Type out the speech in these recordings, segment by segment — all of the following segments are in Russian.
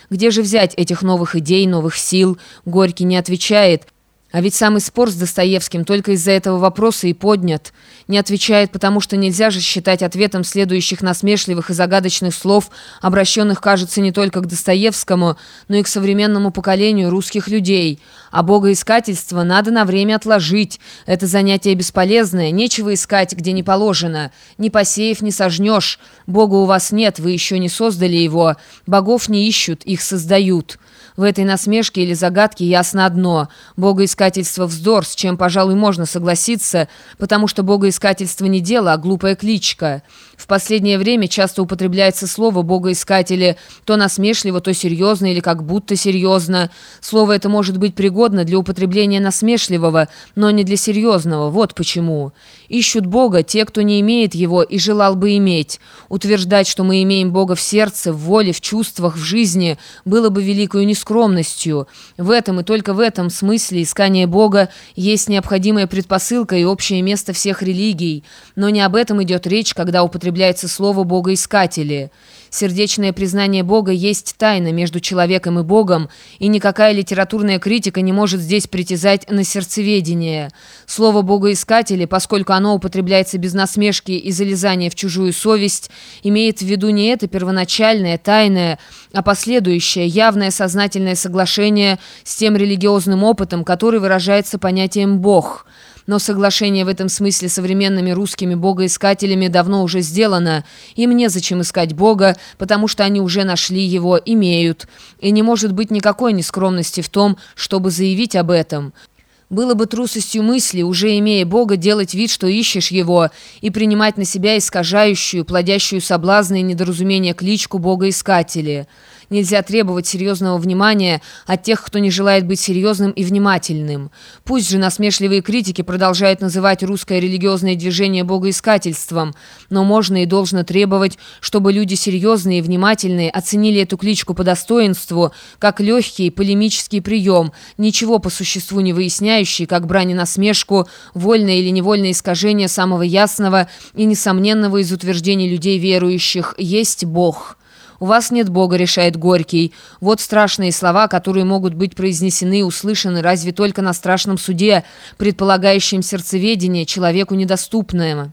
Где же взять этих новых идей, новых сил? Горький не отвечает. А ведь самый спор с Достоевским только из-за этого вопроса и поднят. Не отвечает, потому что нельзя же считать ответом следующих насмешливых и загадочных слов, обращенных, кажется, не только к Достоевскому, но и к современному поколению русских людей. А богоискательство надо на время отложить. Это занятие бесполезное, нечего искать, где не положено. Ни посеев, не сожнешь. Бога у вас нет, вы еще не создали его. Богов не ищут, их создают. В этой насмешке или загадке ясно одно – богоискательство – вздор, с чем, пожалуй, можно согласиться, потому что богоискательство не дело, а глупая кличка. В последнее время часто употребляется слово «богоискатели» то насмешливо, то серьезно или как будто серьезно. Слово это может быть пригодно для употребления насмешливого, но не для серьезного. Вот почему. Ищут Бога те, кто не имеет его и желал бы иметь. Утверждать, что мы имеем Бога в сердце, в воле, в чувствах, в жизни, было бы великою нескромностью. В этом и только в этом смысле искание Бога есть необходимая предпосылка и общее место всех религий. Но не об этом идет речь, когда употребляется слово «богоискатели». Сердечное признание Бога есть тайна между человеком и Богом, и никакая литературная критика не может здесь притязать на сердцеведение. Слово «богоискатели», поскольку оно употребляется без насмешки и залезания в чужую совесть, имеет в виду не это первоначальное, тайное, а последующее, явное сознательное соглашение с тем религиозным опытом, который выражается понятием «Бог». Но соглашение в этом смысле современными русскими богоискателями давно уже сделано. Им незачем искать Бога, потому что они уже нашли его, имеют. И не может быть никакой нескромности в том, чтобы заявить об этом. Было бы трусостью мысли, уже имея Бога, делать вид, что ищешь Его, и принимать на себя искажающую, плодящую соблазны и недоразумения кличку богоискатели. Нельзя требовать серьезного внимания от тех, кто не желает быть серьезным и внимательным. Пусть же насмешливые критики продолжают называть русское религиозное движение богоискательством, но можно и должно требовать, чтобы люди серьезные и внимательные оценили эту кличку по достоинству, как легкий полемический прием, ничего по существу не выясняющий, как брань и насмешку, вольное или невольное искажение самого ясного и несомненного из утверждений людей верующих «есть Бог». «У вас нет Бога», — решает Горький. Вот страшные слова, которые могут быть произнесены и услышаны разве только на страшном суде, предполагающем сердцеведение, человеку недоступное.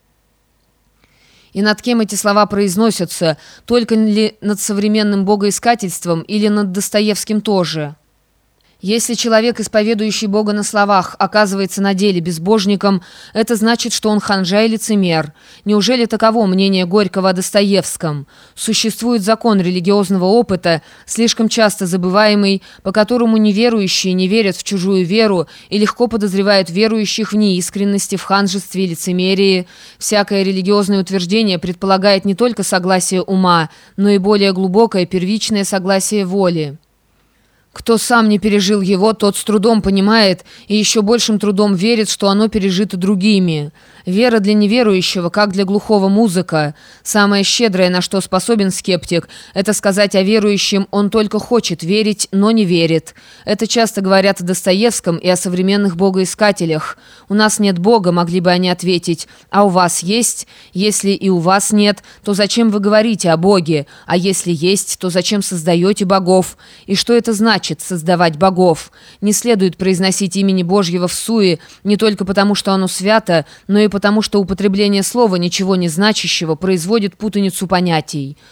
И над кем эти слова произносятся? Только ли над современным богоискательством или над Достоевским тоже? Если человек, исповедующий Бога на словах, оказывается на деле безбожником, это значит, что он ханжа и лицемер. Неужели таково мнение Горького о Достоевском? Существует закон религиозного опыта, слишком часто забываемый, по которому неверующие не верят в чужую веру и легко подозревают верующих в неискренности, в ханжестве и лицемерии. Всякое религиозное утверждение предполагает не только согласие ума, но и более глубокое первичное согласие воли. Кто сам не пережил его, тот с трудом понимает и еще большим трудом верит, что оно пережито другими. Вера для неверующего, как для глухого музыка. Самое щедрое, на что способен скептик, это сказать о верующем: он только хочет верить, но не верит. Это часто говорят о Достоевском и о современных богоискателях. «У нас нет Бога», могли бы они ответить, «а у вас есть? Если и у вас нет, то зачем вы говорите о Боге? А если есть, то зачем создаете богов? И что это значит создавать богов? Не следует произносить имени Божьего всуе не только потому, что оно свято, но и потому, что употребление слова, ничего не значащего, производит путаницу понятий.